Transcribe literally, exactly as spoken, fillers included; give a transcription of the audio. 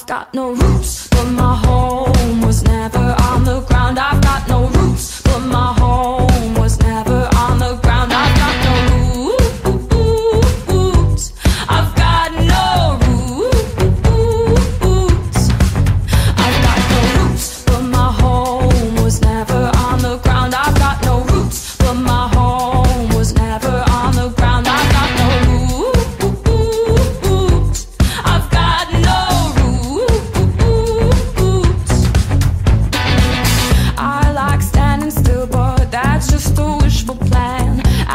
I've got no roots, but my home was never on the ground. I've got no roots, but my home